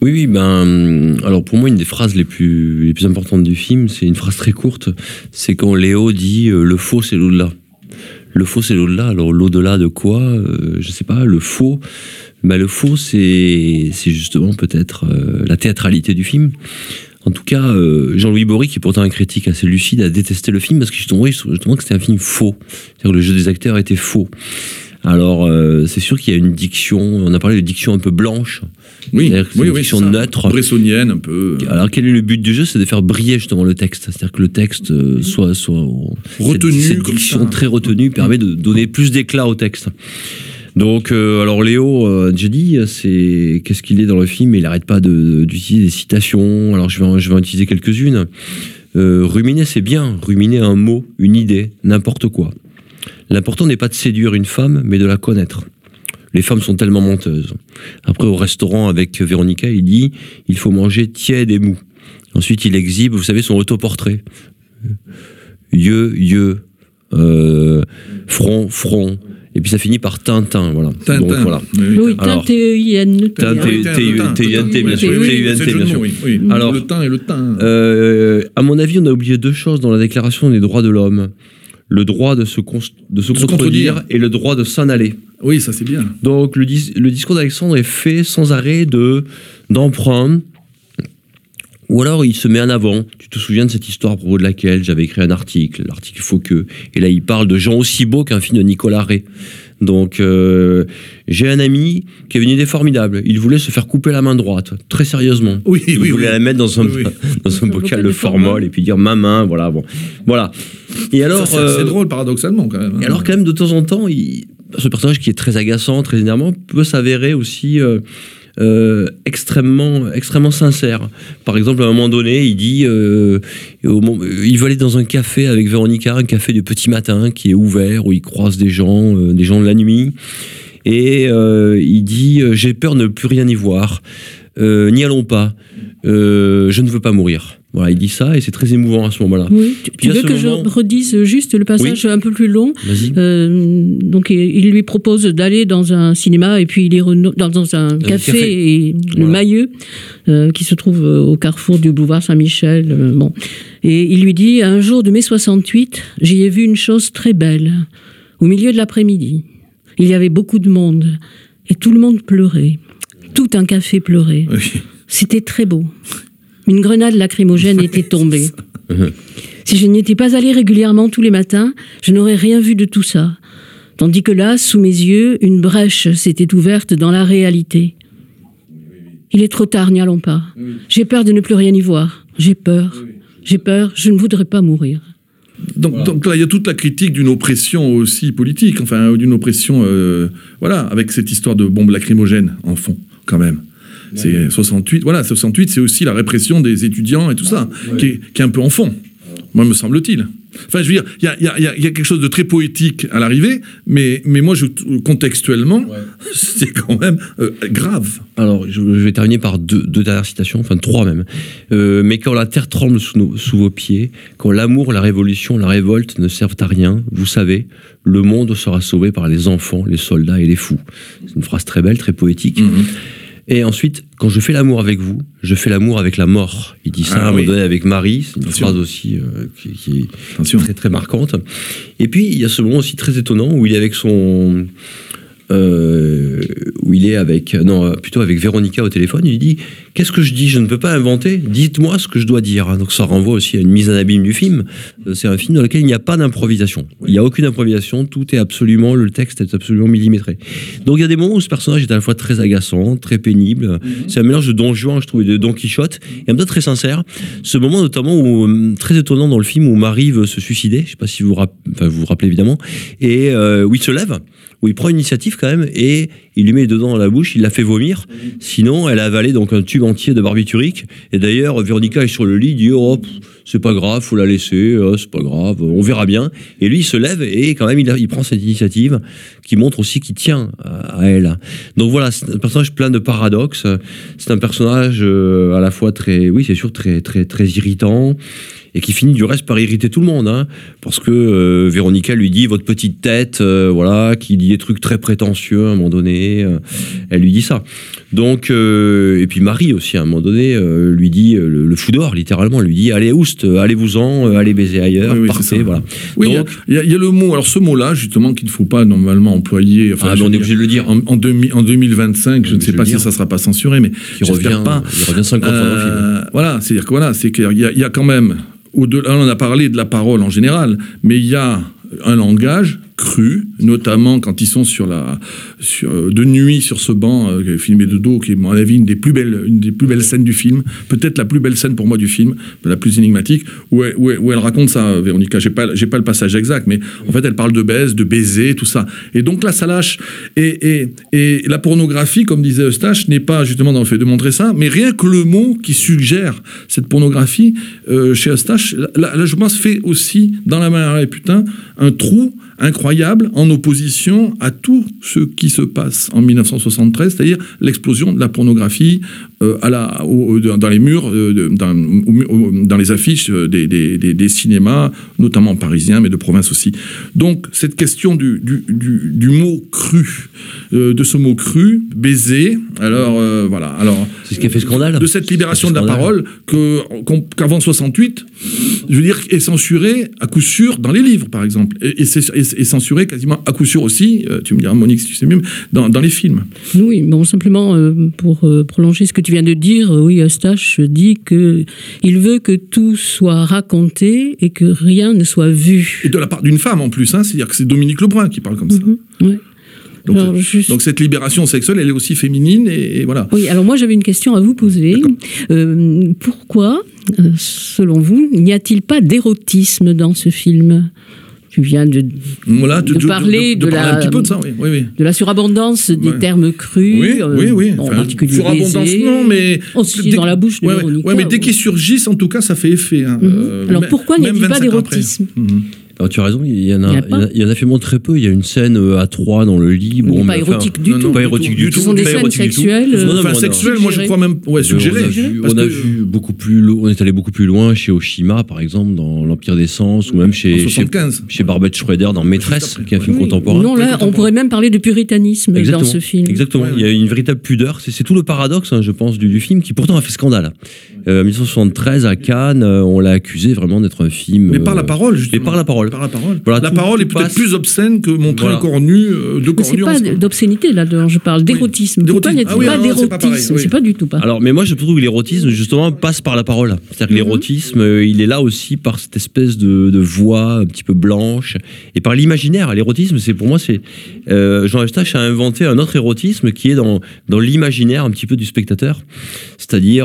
Oui, alors pour moi, une des phrases les plus importantes du film, c'est une phrase très courte, c'est quand Léo dit le faux, c'est l'au-delà. Le faux, c'est l'au-delà. Alors l'au-delà de quoi je sais pas. Le faux, le faux, c'est justement peut-être la théâtralité du film. En tout cas, Jean-Louis Borry, qui est pourtant un critique assez lucide, a détesté le film parce que justement que c'était un film faux. C'est-à-dire que le jeu des acteurs était faux. Alors, c'est sûr qu'il y a une diction, on a parlé de diction un peu blanche. Oui, une diction neutre. Bressonienne, un peu. Alors, quel est le but du jeu? C'est de faire briller justement le texte. C'est-à-dire que le texte soit retenu, cette diction très retenue permet de donner plus d'éclat au texte. Donc, alors Léo, j'ai dit, qu'est-ce qu'il est dans le film? Il n'arrête pas d'utiliser des citations. Alors, je vais en utiliser quelques-unes. Ruminer, c'est bien. Ruminer un mot, une idée, n'importe quoi. L'important n'est pas de séduire une femme, mais de la connaître. Les femmes sont tellement menteuses. Après, au restaurant avec Véronica, il dit « Il faut manger tiède et mou ». Ensuite, il exhibe, vous savez, son autoportrait. Yeux, front. Et puis ça finit par Tintin, voilà. Tintin. Donc, voilà. Oui, T-E-I-N. T-U-N-T, bien sûr. Oui. Alors, le teint et le teint. À mon avis, on a oublié deux choses dans la Déclaration des droits de l'homme. Le droit de se contredire et le droit de s'en aller. Oui, ça c'est bien. Donc le discours d'Alexandre est fait sans arrêt d'emprunts. Ou alors il se met en avant. Tu te souviens de cette histoire à propos de laquelle j'avais écrit un article, l'article Fauqueux. Et là il parle de gens aussi beaux qu'un film de Nicolas Ray. Donc j'ai un ami qui avait une idée formidable. Il voulait se faire couper la main droite, très sérieusement. Il voulait la mettre dans un bocal de formol et puis dire ma main, voilà. Et alors, c'est drôle paradoxalement quand même. Et alors quand même de temps en temps, ce personnage qui est très agaçant, très énervant, peut s'avérer aussi extrêmement sincère. Par exemple, à un moment donné, il dit il veut aller dans un café avec Véronica, un café du petit matin qui est ouvert, où il croise des gens de la nuit. Et il dit j'ai peur de ne plus rien y voir. N'y allons pas. Je ne veux pas mourir. Voilà, il dit ça et c'est très émouvant à ce moment-là. Oui, tu veux que je redise juste le passage un peu plus long? Vas-y. Donc il lui propose d'aller dans un cinéma et puis il est dans un café. Et le Mailleux qui se trouve au carrefour du boulevard Saint-Michel. Et il lui dit un jour de mai 68, j'y ai vu une chose très belle. Au milieu de l'après-midi, il y avait beaucoup de monde et tout le monde pleurait. Tout un café pleurait. Oui. C'était très beau. Une grenade lacrymogène était tombée. Si je n'y étais pas allé régulièrement tous les matins, je n'aurais rien vu de tout ça. Tandis que là, sous mes yeux, une brèche s'était ouverte dans la réalité. Il est trop tard, n'y allons pas. J'ai peur de ne plus rien y voir. J'ai peur, je ne voudrais pas mourir. Donc là, il y a toute la critique d'une oppression aussi politique, enfin d'une oppression, avec cette histoire de bombe lacrymogène en fond, quand même. C'est 68, 68, c'est aussi la répression des étudiants et tout ça, qui est un peu en fond, moi me semble-t-il. Enfin, je veux dire, il y a quelque chose de très poétique à l'arrivée, mais moi, contextuellement, c'est quand même grave. Alors, je vais terminer par deux dernières citations, enfin trois même. Mais quand la terre tremble sous vos pieds, quand l'amour, la révolution, la révolte ne servent à rien, vous savez, le monde sera sauvé par les enfants, les soldats et les fous. C'est une phrase très belle, très poétique. Et ensuite, quand je fais l'amour avec vous, je fais l'amour avec la mort. Il dit ça à un moment donné avec Marie. C'est une phrase aussi qui est très très marquante. Et puis, il y a ce moment aussi très étonnant où il est avec son... avec Véronica au téléphone. Il lui dit « Qu'est-ce que je dis? Je ne peux pas inventer. Dites-moi ce que je dois dire. » Donc ça renvoie aussi à une mise en abîme du film. C'est un film dans lequel il n'y a pas d'improvisation. Il n'y a aucune improvisation. Tout est absolument... Le texte est absolument millimétré. Donc il y a des moments où ce personnage est à la fois très agaçant, très pénible. C'est un mélange de Don Juan, je trouve, et de Don Quichotte. Et en même temps très sincère. Ce moment notamment où, très étonnant dans le film, où Marie veut se suicider. Je ne sais pas si vous vous rappelez évidemment. Et où il se lève, où il prend une initiative quand même, et il lui met les deux dents dans la bouche, il la fait vomir. Sinon, elle a avalé donc un tube entier de barbiturique. Et d'ailleurs, Véronica est sur le lit, dit « Oh, c'est pas grave, faut la laisser, c'est pas grave, on verra bien. » Et lui, il se lève et quand même, il prend cette initiative qui montre aussi qu'il tient à elle. Donc voilà, c'est un personnage plein de paradoxes. C'est un personnage à la fois très irritant. et qui finit du reste par irriter tout le monde, hein, parce que Véronica lui dit votre petite tête, voilà, qui dit des trucs très prétentieux à un moment donné, elle lui dit ça. Donc et puis Marie aussi à un moment donné lui dit le fout dehors littéralement, elle lui dit allez oust, allez-vous-en, allez baiser ailleurs, partez, voilà. Oui, il y a le mot, alors ce mot-là justement qu'il ne faut pas normalement employer, enfin, mais on est obligé de le dire en 2025, je ne sais pas si ça sera pas censuré, mais j'espère pas. Il revient 50 fois dans le film. Voilà, c'est-à-dire que voilà, c'est qu'il y a quand même, au-delà, on a parlé de la parole en général, mais il y a un langage cru, notamment quand ils sont de nuit sur ce banc filmé de dos, qui est à mon avis une des plus belles scènes du film, peut-être la plus belle scène pour moi du film, la plus énigmatique, où elle raconte ça, Véronica. J'ai pas le passage exact, mais en fait elle parle de baise, de baiser, tout ça. Et donc là ça lâche. Et la pornographie, comme disait Eustache, n'est pas justement dans le fait de montrer ça, mais rien que le mot qui suggère cette pornographie chez Eustache, là je pense fait aussi dans La Mère et Putain un trou incroyable en opposition à tout ce qui se passe en 1973, c'est-à-dire l'explosion de la pornographie dans les murs, dans les affiches des cinémas, notamment parisiens, mais de province aussi. Donc cette question du mot cru, de ce mot cru, baiser, alors voilà. Alors, c'est ce qui a fait scandale. De cette libération de la parole qu'avant 68, je veux dire, est censurée à coup sûr dans les livres, par exemple, et censurée quasiment à coup sûr aussi, tu me diras Monique si tu sais mieux, dans les films. Oui, bon, simplement pour prolonger ce que tu viens de dire, oui, Eustache dit qu'il veut que tout soit raconté et que rien ne soit vu. Et de la part d'une femme en plus, hein, c'est-à-dire que c'est Dominique Lebrun qui parle comme ça. Ouais. Donc cette libération sexuelle, elle est aussi féminine et voilà. Oui, alors moi j'avais une question à vous poser. Pourquoi, selon vous, n'y a-t-il pas d'érotisme dans ce film ? Tu viens de parler de la, un petit peu de ça, oui. De la surabondance des termes crus. Oui. En particulier surabondance, non, mais aussi dans la bouche de Véronica. Oui, mais dès qu'ils surgissent, en tout cas, ça fait effet. Hein. Alors pourquoi n'y a-t-il pas d'érotisme ? Alors, tu as raison, il y en a finalement très peu. Il y a une scène à 3 dans le lit. Bon, pas érotique du tout. Pas érotique du tout. Ce sont des scènes sexuelles. Enfin, sexuelles, moi je crois même. Ouais, suggérées. On est allé beaucoup plus loin chez Oshima, par exemple, dans L'Empire des Sens, ou même chez Barbet Schroeder dans Maîtresse, qui est un film contemporain. Non, là, on pourrait même parler de puritanisme dans ce film. Exactement. Il y a une véritable pudeur. C'est tout le paradoxe, je pense, du film, qui pourtant a fait scandale. En 1973, à Cannes, on l'a accusé vraiment d'être un film. Mais par la parole, justement. Mais par la parole. Voilà, la parole est peut-être plus obscène que montrer un corps nu, deux corps nus. C'est pas d'obscénité là-dedans, je parle d'érotisme. Pourquoi n'y a-t-il pas d'érotisme ? C'est pas du tout pas. Alors, mais moi je trouve que l'érotisme justement passe par la parole. C'est-à-dire que l'érotisme, il est là aussi par cette espèce de voix un petit peu blanche et par l'imaginaire. L'érotisme, pour moi, Jean Eustache a inventé un autre érotisme qui est dans l'imaginaire un petit peu du spectateur, c'est-à-dire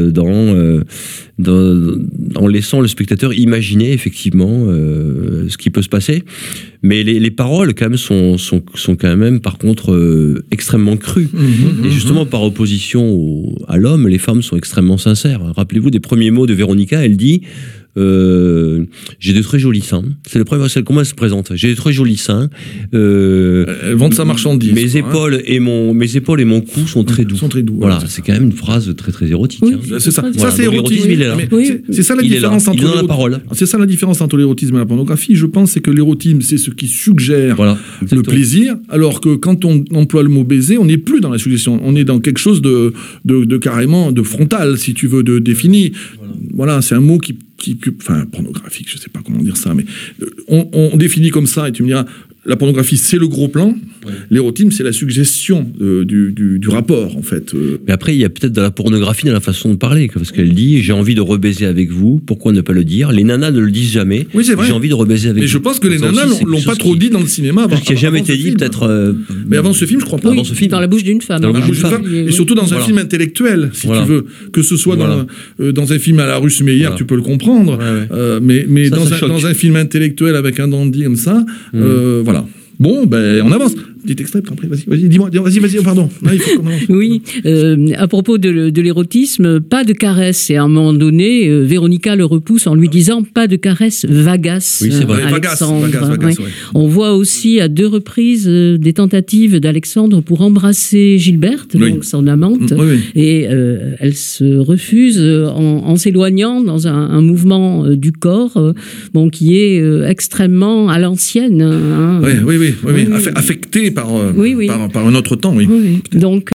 en laissant le spectateur imaginer effectivement ce qui peut se passer, mais les paroles quand même sont quand même par contre extrêmement crues, et justement par opposition à l'homme, les femmes sont extrêmement sincères. Rappelez-vous des premiers mots de Véronica, elle dit j'ai de très jolis seins. C'est le premier, comment elle se présente. J'ai de très jolis seins. Elle vend sa marchandise. Mes épaules et mon cou sont très doux. Voilà, c'est quand même une phrase très très érotique. Oui, c'est ça. Voilà, ça c'est érotisme. Il est là. C'est ça la différence entre l'érotisme. C'est ça la différence entre l'érotisme et la pornographie. Je pense c'est que l'érotisme c'est ce qui suggère le plaisir, alors que quand on emploie le mot baiser, on n'est plus dans la suggestion. On est dans quelque chose de carrément de frontal, si tu veux, de défini. Voilà, c'est un mot qui enfin, pornographique, je sais pas comment dire ça, mais on définit comme ça, et tu me diras, la pornographie, c'est le gros plan, l'érotisme, c'est la suggestion du rapport, en fait. Mais après, il y a peut-être dans la pornographie, dans la façon de parler, parce qu'elle dit, j'ai envie de rebaiser avec vous, pourquoi ne pas le dire ? Les nanas ne le disent jamais, oui, c'est vrai. J'ai envie de rebaiser avec vous. Mais je pense que les nanas l'ont pas trop dit dans le cinéma. Qui n'a jamais été dit, peut-être... Mais avant ce film, je crois pas. Avant ce film. Dans la bouche d'une femme. Et surtout dans un film intellectuel, si tu veux. Que ce soit dans un film à la Russe Meyer, tu peux le comprendre, mais dans un film intellectuel avec un dandy comme ça, voilà. Bon, ben on avance. Petit extrait, après, vas-y, dis-moi, vas-y, pardon. Non, il faut qu'on avance. Oui, à propos de l'érotisme, pas de caresse. Et à un moment donné, Véronica le repousse en lui disant pas de caresse, Vagas. Oui, c'est vrai. Alexandre. Vagas, ouais. On voit aussi à 2 reprises des tentatives d'Alexandre pour embrasser Gilberte, donc son amante, et elle se refuse en s'éloignant dans un mouvement du corps, qui est extrêmement à l'ancienne. Hein. Oui. Affecté par un autre temps, oui. Donc